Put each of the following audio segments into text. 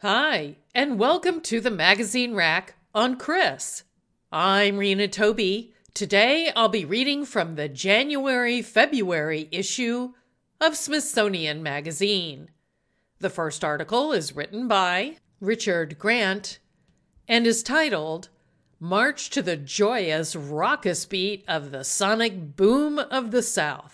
Hi, and welcome to the Magazine Rack on Chris. I'm Rena Toby. Today I'll be reading from the January-February issue of Smithsonian Magazine. The first article is written by Richard Grant and is titled March to the Joyous Raucous Beat of the Sonic Boom of the South.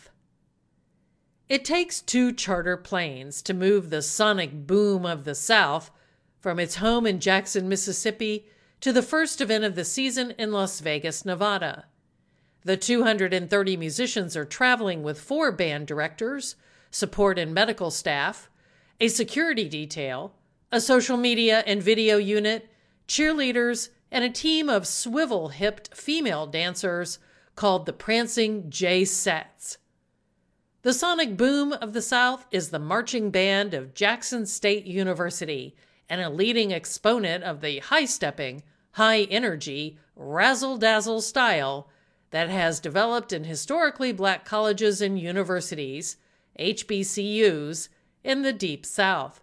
It takes two charter planes to move the sonic boom of the South from its home in Jackson, Mississippi, to the first event of the season in Las Vegas, Nevada. The 230 musicians are traveling with 4 band directors, support and medical staff, a security detail, a social media and video unit, cheerleaders, and a team of swivel-hipped female dancers called the Prancing J-Sets. The Sonic Boom of the South is the marching band of Jackson State University and a leading exponent of the high-stepping, high-energy, razzle-dazzle style that has developed in historically black colleges and universities, HBCUs, in the Deep South.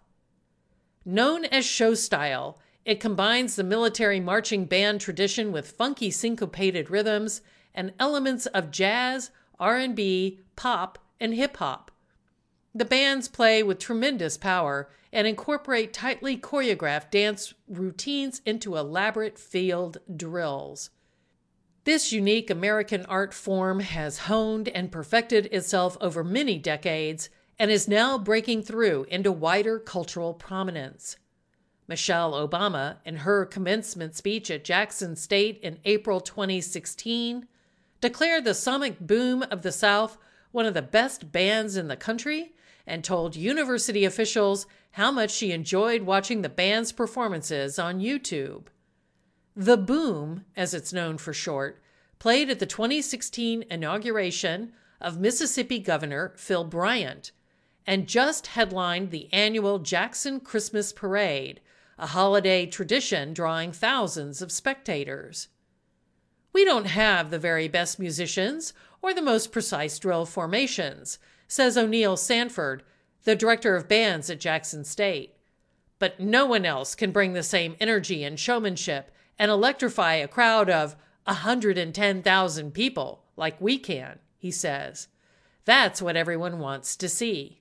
Known as show style, it combines the military marching band tradition with funky syncopated rhythms and elements of jazz, R&B, pop, and hip-hop. The bands play with tremendous power and incorporate tightly choreographed dance routines into elaborate field drills. This unique American art form has honed and perfected itself over many decades and is now breaking through into wider cultural prominence. Michelle Obama, in her commencement speech at Jackson State in April 2016, declared the Sonic Boom of the South one of the best bands in the country, and told university officials how much she enjoyed watching the band's performances on YouTube. The Boom, as it's known for short, played at the 2016 inauguration of Mississippi Governor Phil Bryant, and just headlined the annual Jackson Christmas Parade, a holiday tradition drawing thousands of spectators. We don't have the very best musicians or the most precise drill formations, says O'Neill Sanford, the director of bands at Jackson State. But no one else can bring the same energy and showmanship and electrify a crowd of 110,000 people like we can, he says. That's what everyone wants to see.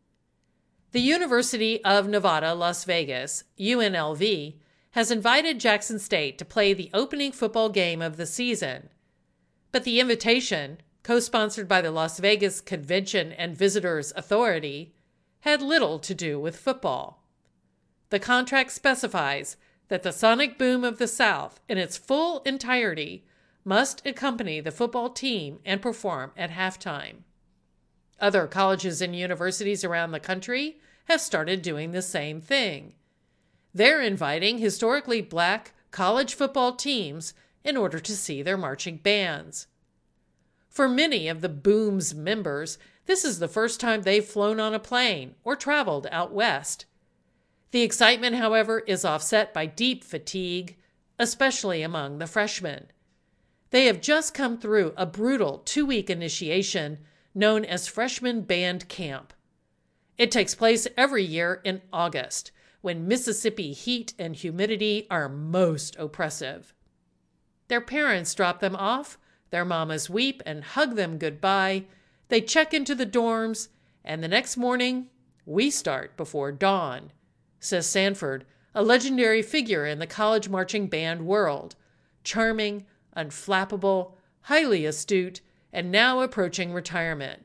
The University of Nevada, Las Vegas, UNLV, has invited Jackson State to play the opening football game of the season. But the invitation, co-sponsored by the Las Vegas Convention and Visitors Authority, had little to do with football. The contract specifies that the Sonic Boom of the South, in its full entirety, must accompany the football team and perform at halftime. Other colleges and universities around the country have started doing the same thing. They're inviting historically black college football teams in order to see their marching bands. For many of the Boom's members, this is the first time they've flown on a plane or traveled out west. The excitement, however, is offset by deep fatigue, especially among the freshmen. They have just come through a brutal 2-week initiation known as Freshman Band Camp. It takes place every year in August, when Mississippi heat and humidity are most oppressive. Their parents drop them off, their mamas weep and hug them goodbye, they check into the dorms, and the next morning, we start before dawn, says Sanford, a legendary figure in the college marching band world, charming, unflappable, highly astute, and now approaching retirement.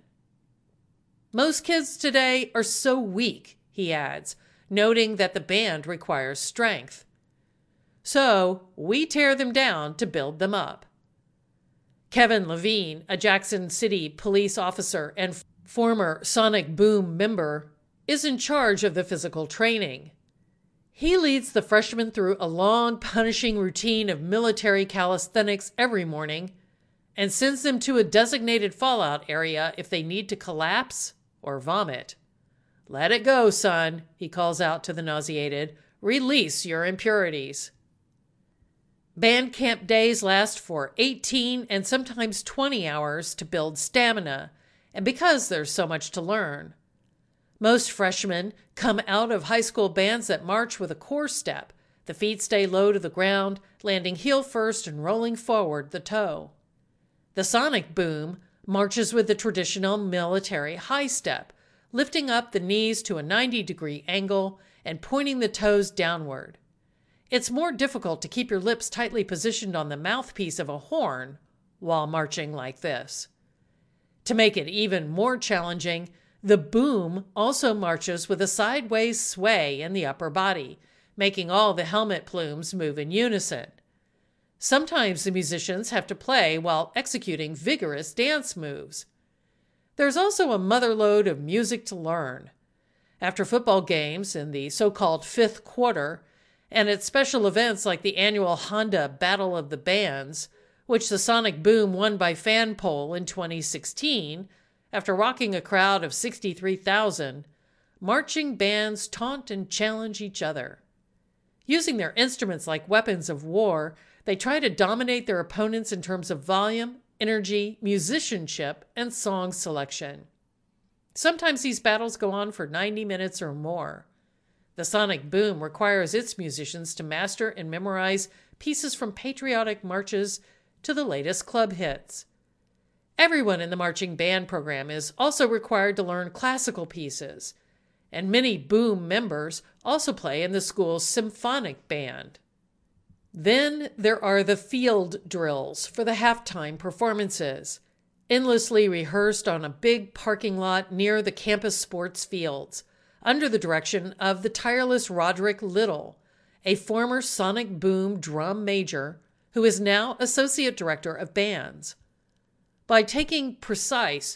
Most kids today are so weak, he adds, noting that the band requires strength. So we tear them down to build them up. Kevin Levine, a Jackson City police officer and former Sonic Boom member, is in charge of the physical training. He leads the freshmen through a long, punishing routine of military calisthenics every morning and sends them to a designated fallout area if they need to collapse or vomit. "Let it go, son," he calls out to the nauseated. "Release your impurities." Band camp days last for 18 and sometimes 20 hours to build stamina, and because there's so much to learn. Most freshmen come out of high school bands that march with a core step. The feet stay low to the ground, landing heel first and rolling forward the toe. The sonic boom marches with the traditional military high step, lifting up the knees to a 90-degree angle and pointing the toes downward. It's more difficult to keep your lips tightly positioned on the mouthpiece of a horn while marching like this. To make it even more challenging, the boom also marches with a sideways sway in the upper body, making all the helmet plumes move in unison. Sometimes the musicians have to play while executing vigorous dance moves. There's also a motherlode of music to learn. After football games in the so-called fifth quarter, and at special events like the annual Honda Battle of the Bands, which the sonic boom won by fan poll in 2016, after rocking a crowd of 63,000, marching bands taunt and challenge each other. Using their instruments like weapons of war, they try to dominate their opponents in terms of volume, energy, musicianship, and song selection. Sometimes these battles go on for 90 minutes or more. The sonic boom requires its musicians to master and memorize pieces from patriotic marches to the latest club hits. Everyone in the marching band program is also required to learn classical pieces, and many boom members also play in the school's symphonic band. Then there are the field drills for the halftime performances, endlessly rehearsed on a big parking lot near the campus sports fields, under the direction of the tireless Roderick Little, a former sonic boom drum major who is now associate director of bands. By taking precise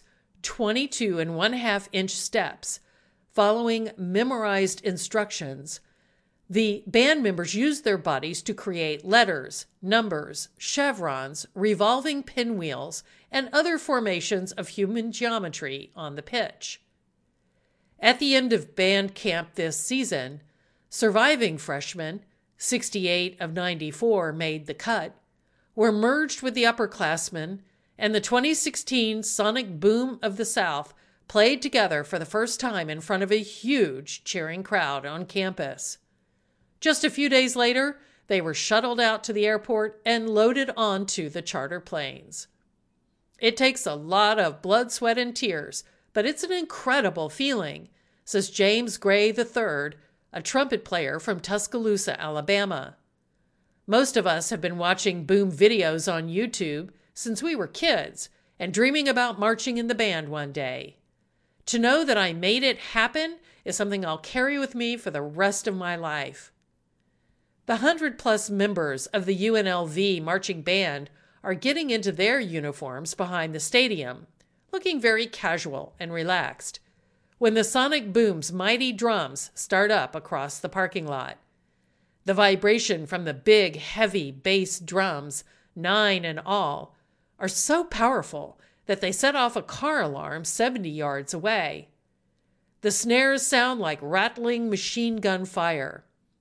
22.5-inch steps, following memorized instructions, the band members use their bodies to create letters, numbers, chevrons, revolving pinwheels, and other formations of human geometry on the pitch. At the end of band camp this season, surviving freshmen, 68 of 94 made the cut, were merged with the upperclassmen, and the 2016 Sonic Boom of the South played together for the first time in front of a huge cheering crowd on campus. Just a few days later, they were shuttled out to the airport and loaded onto the charter planes. It takes a lot of blood, sweat, and tears, but it's an incredible feeling, says James Gray III, a trumpet player from Tuscaloosa, Alabama. Most of us have been watching boom videos on YouTube since we were kids and dreaming about marching in the band one day. To know that I made it happen is something I'll carry with me for the rest of my life. The 100-plus members of the UNLV marching band are getting into their uniforms behind the stadium, looking very casual and relaxed, when the sonic boom's mighty drums start up across the parking lot. The vibration from the big, heavy bass drums, 9 in all, are so powerful that they set off a car alarm 70 yards away. The snares sound like rattling machine gun fire.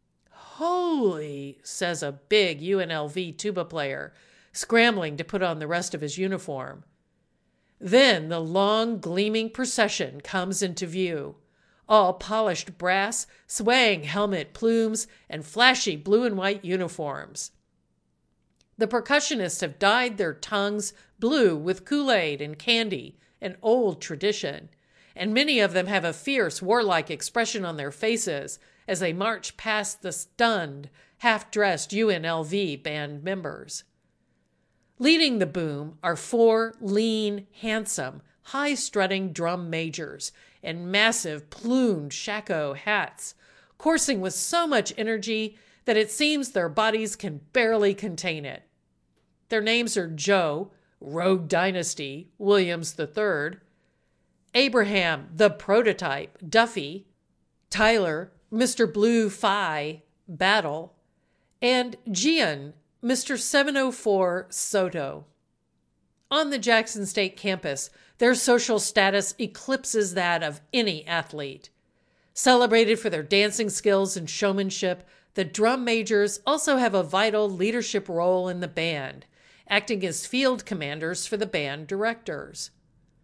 "Holy," says a big UNLV tuba player, scrambling to put on the rest of his uniform. Then the long, gleaming procession comes into view, all polished brass, swaying helmet plumes, and flashy blue and white uniforms. The percussionists have dyed their tongues blue with Kool-Aid and candy, an old tradition, and many of them have a fierce, warlike expression on their faces as they march past the stunned, half-dressed UNLV band members. Leading the boom are 4 lean, handsome, high-strutting drum majors in massive plumed shako hats, coursing with so much energy that it seems their bodies can barely contain it. Their names are Joe, Rogue Dynasty, Williams III, Abraham, the Prototype, Duffy, Tyler, Mr. Blue Phi, Battle, and Gian, Mr. 704, Soto. On the Jackson State campus, their social status eclipses that of any athlete. Celebrated for their dancing skills and showmanship, the drum majors also have a vital leadership role in the band, acting as field commanders for the band directors.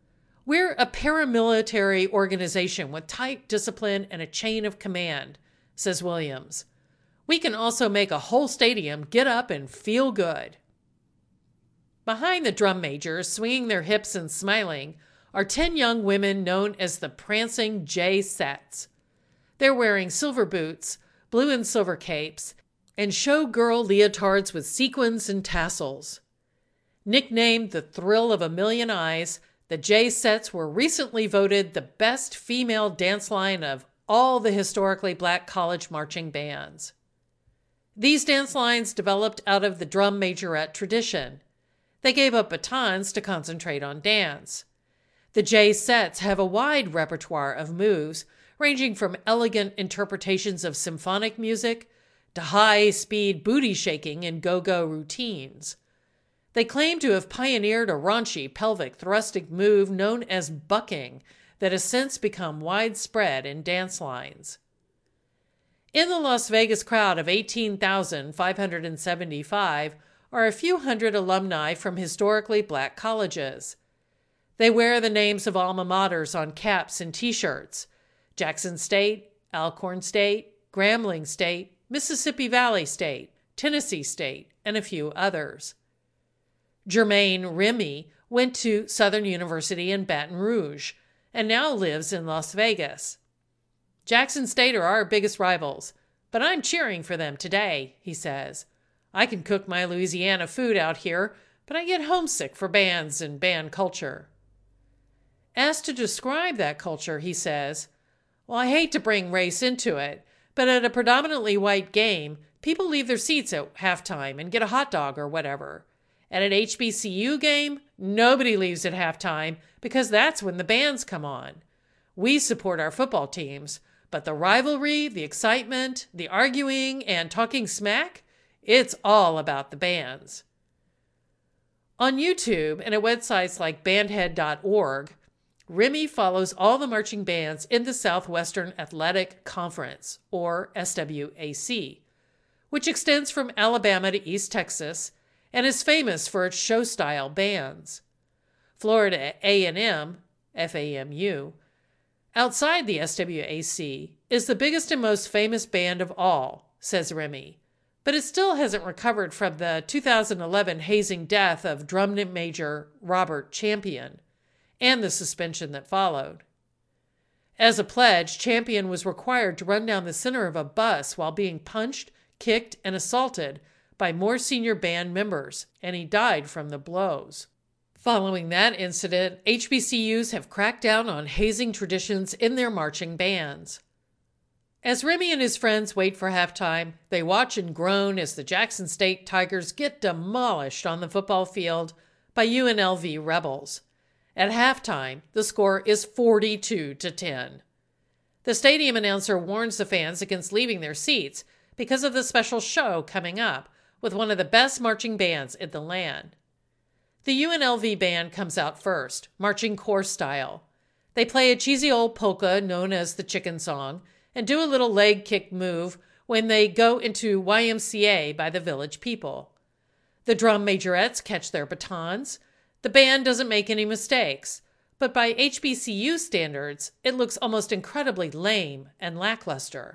"We're a paramilitary organization with tight discipline and a chain of command," says Williams. "We can also make a whole stadium get up and feel good." Behind the drum majors, swinging their hips and smiling, are 10 young women known as the Prancing J-Sets. They're wearing silver boots, blue and silver capes, and showgirl leotards with sequins and tassels. Nicknamed the Thrill of a Million Eyes, the J-Sets were recently voted the best female dance line of all the historically black college marching bands. These dance lines developed out of the drum majorette tradition. They gave up batons to concentrate on dance. The J-Sets have a wide repertoire of moves, ranging from elegant interpretations of symphonic music to high-speed booty shaking and go-go routines. They claim to have pioneered a raunchy pelvic thrusting move known as bucking that has since become widespread in dance lines. In the Las Vegas crowd of 18,575 are a few hundred alumni from historically black colleges. They wear the names of alma maters on caps and t-shirts: Jackson State, Alcorn State, Grambling State, Mississippi Valley State, Tennessee State, and a few others. Jermaine Remy went to Southern University in Baton Rouge and now lives in Las Vegas. "Jackson State are our biggest rivals, but I'm cheering for them today," he says. "I can cook my Louisiana food out here, but I get homesick for bands and band culture." Asked to describe that culture, he says, "Well, I hate to bring race into it, but at a predominantly white game, people leave their seats at halftime and get a hot dog or whatever. At an HBCU game, nobody leaves at halftime because that's when the bands come on. We support our football teams, but the rivalry, the excitement, the arguing, and talking smack, it's all about the bands." On YouTube and at websites like bandhead.org, Remy follows all the marching bands in the Southwestern Athletic Conference, or SWAC, which extends from Alabama to East Texas and is famous for its show-style bands. Florida A&M, FAMU, outside the SWAC, is the biggest and most famous band of all, says Remy, but it still hasn't recovered from the 2011 hazing death of drum major Robert Champion and the suspension that followed. As a pledge, Champion was required to run down the center of a bus while being punched, kicked, and assaulted by more senior band members, and he died from the blows. Following that incident, HBCUs have cracked down on hazing traditions in their marching bands. As Remy and his friends wait for halftime, they watch and groan as the Jackson State Tigers get demolished on the football field by UNLV Rebels. At halftime, the score is 42-10. The stadium announcer warns the fans against leaving their seats because of the special show coming up with one of the best marching bands in the land. The UNLV band comes out first, marching corps style. They play a cheesy old polka known as the Chicken Song and do a little leg kick move when they go into YMCA by the Village People. The drum majorettes catch their batons. The band doesn't make any mistakes, but by HBCU standards, it looks almost incredibly lame and lackluster.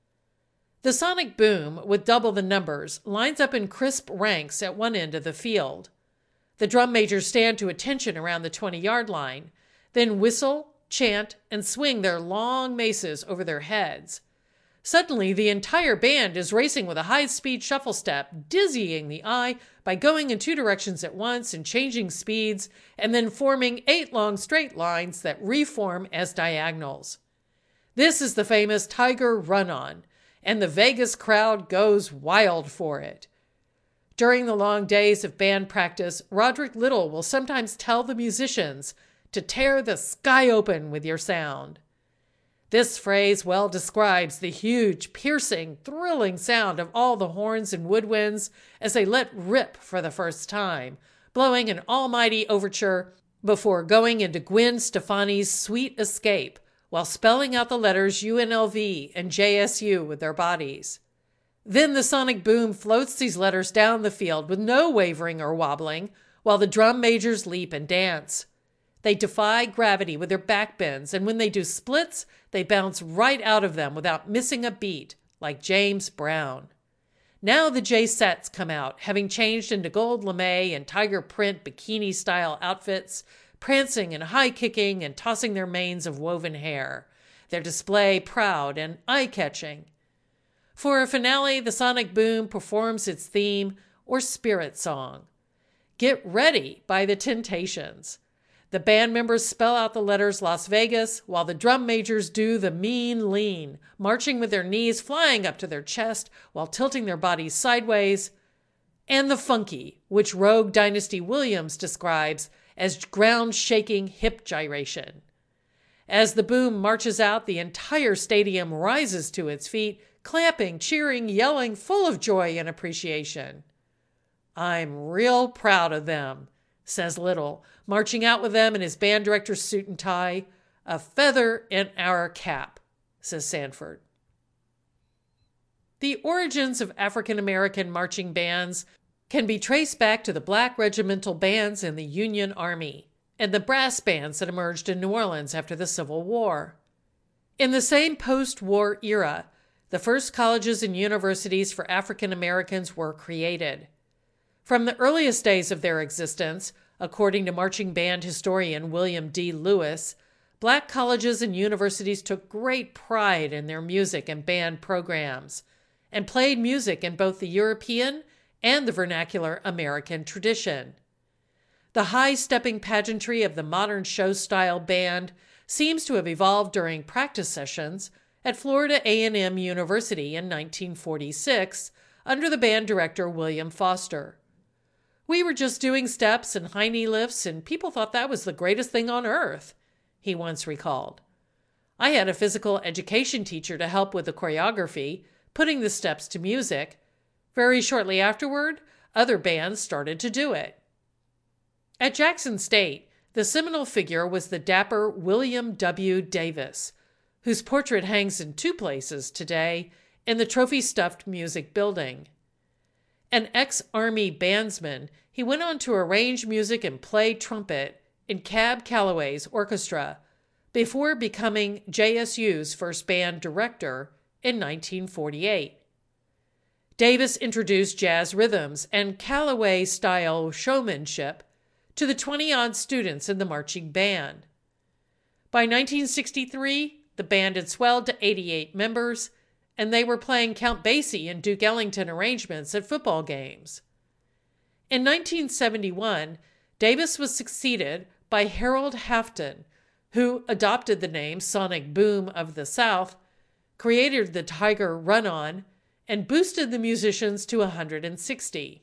The sonic boom, with double the numbers, lines up in crisp ranks at one end of the field. The drum majors stand to attention around the 20-yard line, then whistle, chant, and swing their long maces over their heads. Suddenly, the entire band is racing with a high-speed shuffle step, dizzying the eye by going in two directions at once and changing speeds, and then forming 8 long straight lines that reform as diagonals. This is the famous Tiger Run-On, and the Vegas crowd goes wild for it. During the long days of band practice, Roderick Little will sometimes tell the musicians to tear the sky open with your sound. This phrase well describes the huge, piercing, thrilling sound of all the horns and woodwinds as they let rip for the first time, blowing an almighty overture before going into Gwen Stefani's Sweet Escape, while spelling out the letters UNLV and JSU with their bodies. Then the sonic boom floats these letters down the field with no wavering or wobbling, while the drum majors leap and dance. They defy gravity with their backbends, and when they do splits, they bounce right out of them without missing a beat, like James Brown. Now the J-Sets come out, having changed into gold lame and tiger print bikini-style outfits, prancing and high-kicking and tossing their manes of woven hair, their display proud and eye-catching. For a finale, the Sonic Boom performs its theme, or spirit song. Get Ready by the Temptations. The band members spell out the letters Las Vegas while the drum majors do the mean lean, marching with their knees flying up to their chest while tilting their bodies sideways. And the Funky, which Rogue Dynasty Williams describes as ground-shaking hip gyration. As the boom marches out, the entire stadium rises to its feet, clapping, cheering, yelling, full of joy and appreciation. I'm real proud of them, says Little, marching out with them in his band director's suit and tie. A feather in our cap, says Sanford. The origins of African American marching bands can be traced back to the black regimental bands in the Union Army and the brass bands that emerged in New Orleans after the Civil War. In the same post-war era, the first colleges and universities for African Americans were created. From the earliest days of their existence, according to marching band historian William D. Lewis, black colleges and universities took great pride in their music and band programs, and played music in both the European and the vernacular American tradition. The high-stepping pageantry of the modern show-style band seems to have evolved during practice sessions at Florida A&M University in 1946 under the band director William Foster. We were just doing steps and high knee lifts, and people thought that was the greatest thing on earth, he once recalled. I had a physical education teacher to help with the choreography, putting the steps to music. Very shortly afterward, other bands started to do it. At Jackson State, the seminal figure was the dapper William W. Davis, whose portrait hangs in two places today in the trophy-stuffed music building. An ex-Army bandsman, he went on to arrange music and play trumpet in Cab Calloway's orchestra before becoming JSU's first band director in 1948. Davis introduced jazz rhythms and Calloway-style showmanship to the 20-odd students in the marching band. By 1963, the band had swelled to 88 members, and they were playing Count Basie and Duke Ellington arrangements at football games. In 1971, Davis was succeeded by Harold Hafton, who adopted the name Sonic Boom of the South, created the Tiger Run-On, and boosted the musicians to 160.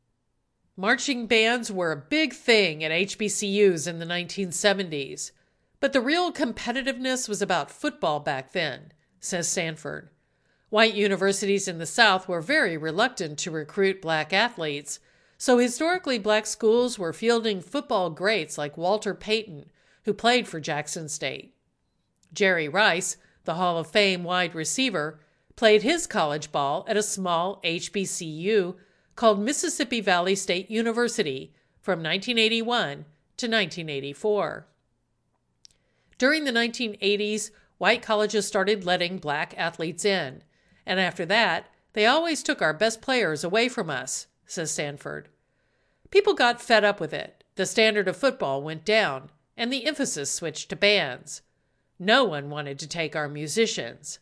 Marching bands were a big thing at HBCUs in the 1970s, but the real competitiveness was about football back then, says Sanford. White universities in the South were very reluctant to recruit black athletes, so historically black schools were fielding football greats like Walter Payton, who played for Jackson State. Jerry Rice, the Hall of Fame wide receiver, played his college ball at a small HBCU called Mississippi Valley State University from 1981 to 1984. During the 1980s, white colleges started letting black athletes in, and after that, they always took our best players away from us, says Sanford. People got fed up with it. The standard of football went down, and the emphasis switched to bands. No one wanted to take our musicians.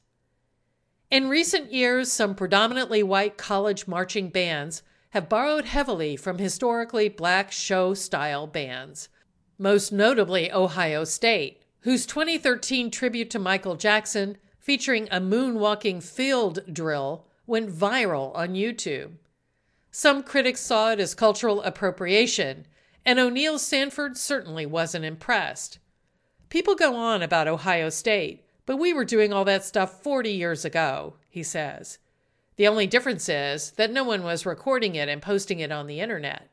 In recent years, some predominantly white college marching bands have borrowed heavily from historically black show-style bands, most notably Ohio State, whose 2013 tribute to Michael Jackson, featuring a moonwalking field drill, went viral on YouTube. Some critics saw it as cultural appropriation, and O'Neill Sanford certainly wasn't impressed. People go on about Ohio State, but we were doing all that stuff 40 years ago, he says. The only difference is that no one was recording it and posting it on the internet.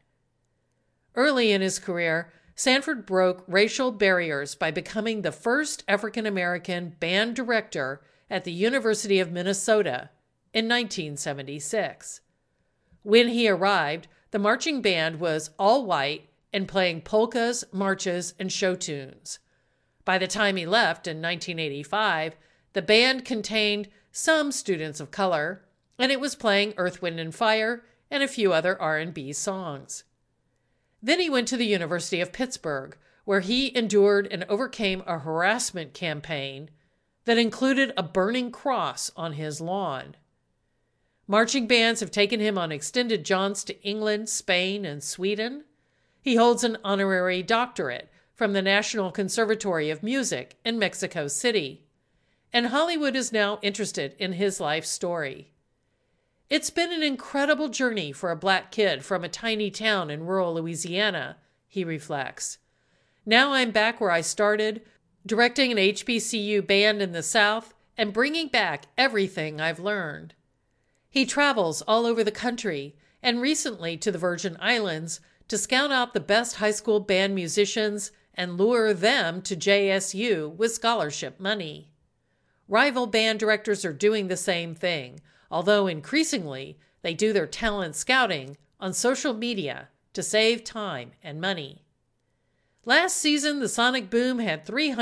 Early in his career, Sanford broke racial barriers by becoming the first African-American band director at the University of Minnesota in 1976. When he arrived, the marching band was all white and playing polkas, marches, and show tunes. By the time he left in 1985, the band contained some students of color, and it was playing Earth, Wind and Fire and a few other R&B songs. Then he went to the University of Pittsburgh, where he endured and overcame a harassment campaign that included a burning cross on his lawn. Marching bands have taken him on extended jaunts to England, Spain, and Sweden. He holds an honorary doctorate from the National Conservatory of Music in Mexico City, and Hollywood is now interested in his life story. It's been an incredible journey for a black kid from a tiny town in rural Louisiana, he reflects. Now I'm back where I started, directing an HBCU band in the South and bringing back everything I've learned. He travels all over the country and recently to the Virgin Islands to scout out the best high school band musicians and lure them to JSU with scholarship money. Rival band directors are doing the same thing, although increasingly they do their talent scouting on social media to save time and money. Last season, the Sonic Boom had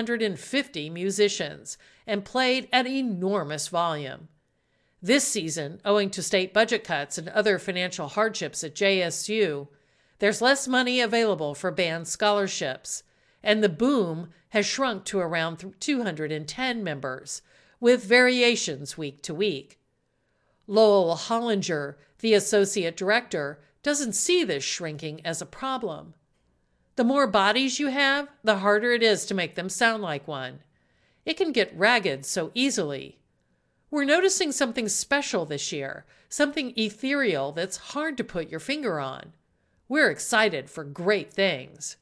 350 musicians and played at enormous volume. This season, owing to state budget cuts and other financial hardships at JSU, there's less money available for band scholarships, and the Boom has shrunk to around 210 members, with variations week to week. Lowell Hollinger, the associate director, doesn't see this shrinking as a problem. The more bodies you have, the harder it is to make them sound like one. It can get ragged so easily. We're noticing something special this year, something ethereal that's hard to put your finger on. We're excited for great things.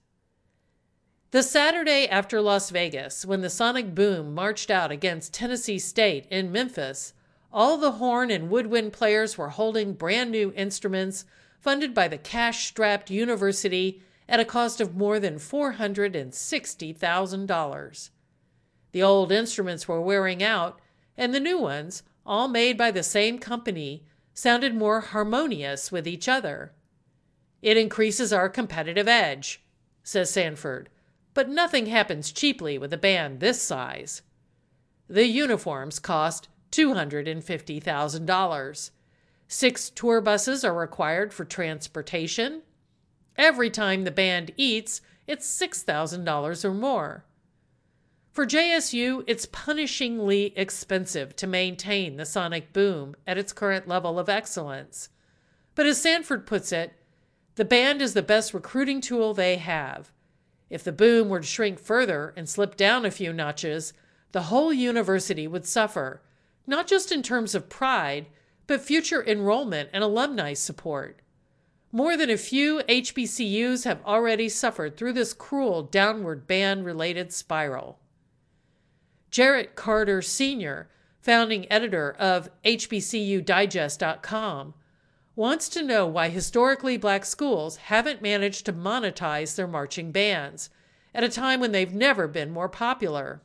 The Saturday after Las Vegas, when the Sonic Boom marched out against Tennessee State in Memphis, all the horn and woodwind players were holding brand new instruments funded by the cash-strapped university at a cost of more than $460,000. The old instruments were wearing out, and the new ones, all made by the same company, sounded more harmonious with each other. It increases our competitive edge, says Sanford, but nothing happens cheaply with a band this size. The uniforms cost $250,000. 6 tour buses are required for transportation. Every time the band eats, it's $6,000 or more. For JSU, it's punishingly expensive to maintain the Sonic Boom at its current level of excellence. But as Sanford puts it, the band is the best recruiting tool they have. If the Boom were to shrink further and slip down a few notches, the whole university would suffer, not just in terms of pride, but future enrollment and alumni support. More than a few HBCUs have already suffered through this cruel downward band-related spiral. Jarrett Carter Sr., founding editor of HBCUdigest.com, wants to know why historically black schools haven't managed to monetize their marching bands at a time when they've never been more popular.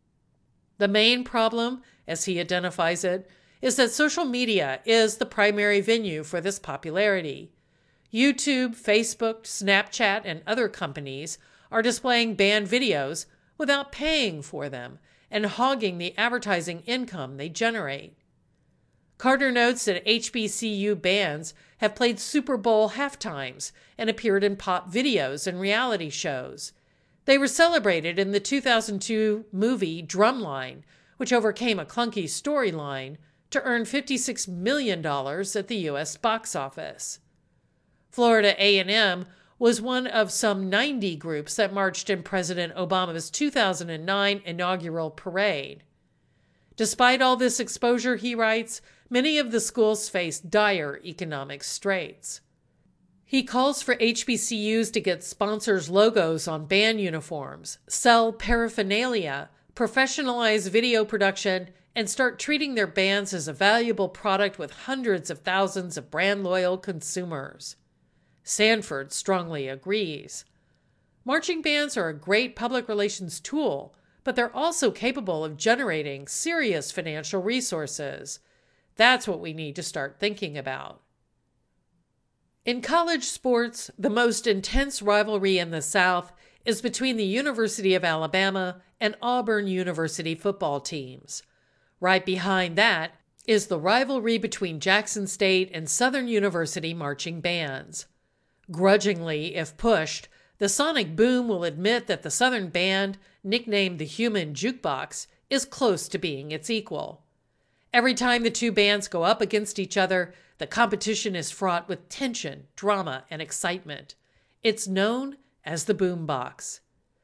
The main problem, as he identifies it, is that social media is the primary venue for this popularity. YouTube, Facebook, Snapchat, and other companies are displaying band videos without paying for them and hogging the advertising income they generate. Carter notes that HBCU bands have played Super Bowl halftimes and appeared in pop videos and reality shows. They were celebrated in the 2002 movie Drumline, which overcame a clunky storyline to earn $56 million at the U.S. box office. Florida A&M was one of some 90 groups that marched in President Obama's 2009 inaugural parade. Despite all this exposure, he writes, many of the schools face dire economic straits. He calls for HBCUs to get sponsors' logos on band uniforms, sell paraphernalia, professionalize video production, and start treating their bands as a valuable product with hundreds of thousands of brand-loyal consumers. Sanford strongly agrees. Marching bands are a great public relations tool, but they're also capable of generating serious financial resources. That's what we need to start thinking about. In college sports, the most intense rivalry in the South is between the University of Alabama and Auburn University football teams. Right behind that is the rivalry between Jackson State and Southern University marching bands. Grudgingly, if pushed, the Sonic Boom will admit that the Southern band, nicknamed the Human Jukebox, is close to being its equal. Every time the two bands go up against each other, the competition is fraught with tension, drama, and excitement. It's known as the Boombox.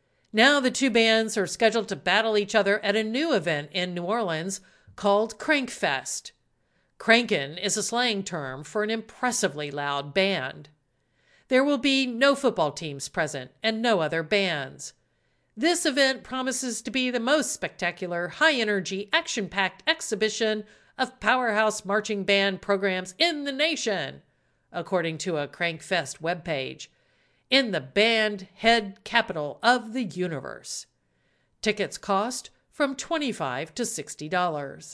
Now the two bands are scheduled to battle each other at a new event in New Orleans called Crankfest. Crankin' is a slang term for an impressively loud band. There will be no football teams present and no other bands. This event promises to be the most spectacular, high-energy, action-packed exhibition of powerhouse marching band programs in the nation, according to a Crankfest webpage, in the band head capital of the universe. Tickets cost from $25 to $60.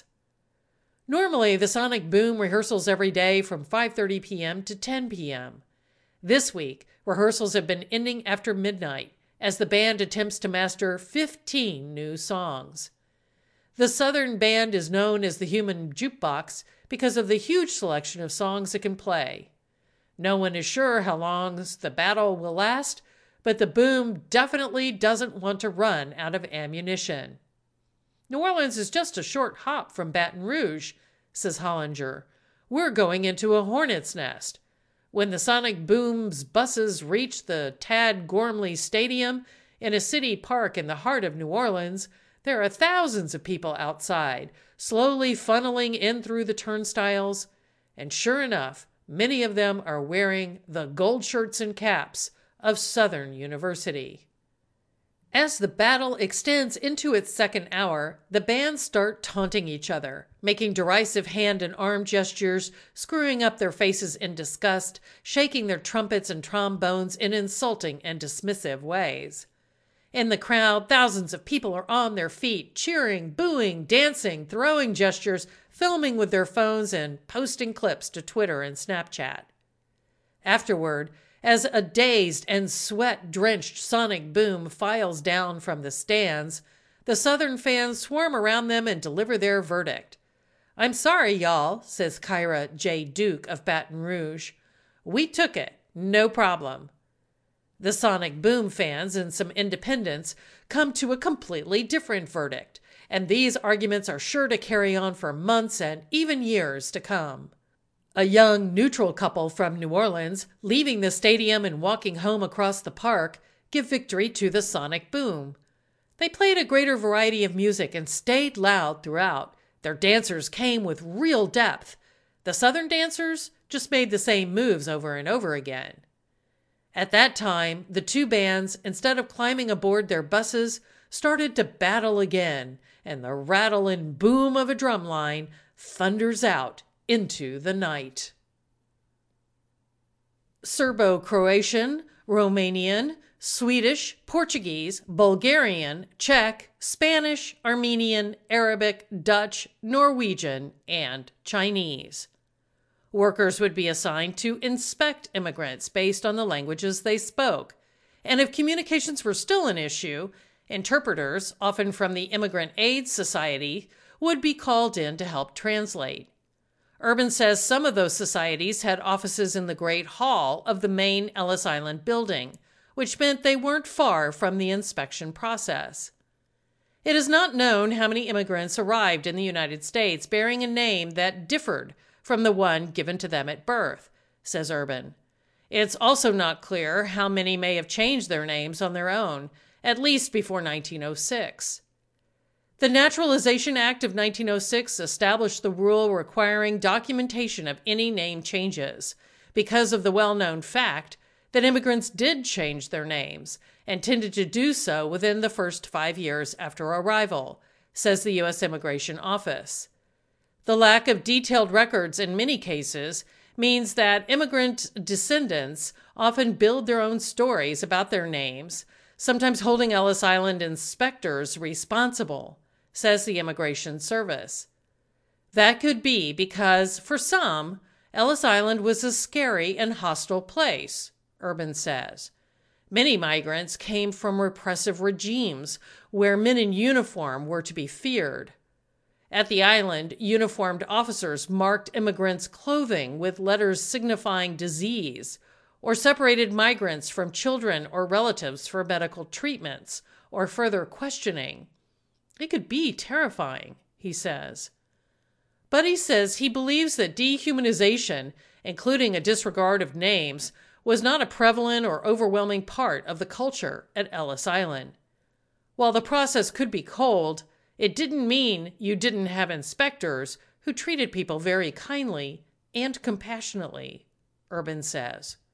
Normally, the Sonic Boom rehearsals every day from 5:30 p.m. to 10 p.m. This week, rehearsals have been ending after midnight as the band attempts to master 15 new songs. The Southern band is known as the Human Jukebox because of the huge selection of songs it can play. No one is sure how long the battle will last, but the Boom definitely doesn't want to run out of ammunition. New Orleans is just a short hop from Baton Rouge, says Hollinger. We're going into a hornet's nest. When the Sonic Boom's buses reach the Tad Gormley Stadium in a city park in the heart of New Orleans, there are thousands of people outside, slowly funneling in through the turnstiles, and sure enough, many of them are wearing the gold shirts and caps of Southern University. As the battle extends into its second hour, the bands start taunting each other, making derisive hand and arm gestures, screwing up their faces in disgust, shaking their trumpets and trombones in insulting and dismissive ways. In the crowd, thousands of people are on their feet, cheering, booing, dancing, throwing gestures, filming with their phones, and posting clips to Twitter and Snapchat. Afterward, as a dazed and sweat-drenched Sonic Boom files down from the stands, the Southern fans swarm around them and deliver their verdict. "I'm sorry, y'all," says Kyra J. Duke of Baton Rouge. "We took it. No problem." The Sonic Boom fans and some independents come to a completely different verdict, and these arguments are sure to carry on for months and even years to come. A young neutral couple from New Orleans, leaving the stadium and walking home across the park, give victory to the Sonic Boom. They played a greater variety of music and stayed loud throughout. Their dancers came with real depth. The Southern dancers just made the same moves over and over again. At that time, the two bands, instead of climbing aboard their buses, started to battle again, and the rattle and boom of a drumline thunders out into the night. Serbo-Croatian, Romanian, Swedish, Portuguese, Bulgarian, Czech, Spanish, Armenian, Arabic, Dutch, Norwegian, and Chinese. Workers would be assigned to inspect immigrants based on the languages they spoke, and if communications were still an issue, interpreters, often from the Immigrant Aid Society, would be called in to help translate. Urban says some of those societies had offices in the Great Hall of the main Ellis Island building, which meant they weren't far from the inspection process. It is not known how many immigrants arrived in the United States bearing a name that differed from the one given to them at birth, says Urban. It's also not clear how many may have changed their names on their own, at least before 1906. The Naturalization Act of 1906 established the rule requiring documentation of any name changes, because of the well-known fact that immigrants did change their names and tended to do so within the first 5 years after arrival, says the U.S. Immigration Office. The lack of detailed records in many cases means that immigrant descendants often build their own stories about their names, sometimes holding Ellis Island inspectors responsible, says the Immigration Service. That could be because, for some, Ellis Island was a scary and hostile place, Urban says. Many migrants came from repressive regimes where men in uniform were to be feared. At the island, uniformed officers marked immigrants' clothing with letters signifying disease, or separated migrants from children or relatives for medical treatments or further questioning. It could be terrifying, he says. But he says he believes that dehumanization, including a disregard of names, was not a prevalent or overwhelming part of the culture at Ellis Island. While the process could be cold, it didn't mean you didn't have inspectors who treated people very kindly and compassionately, Urban says.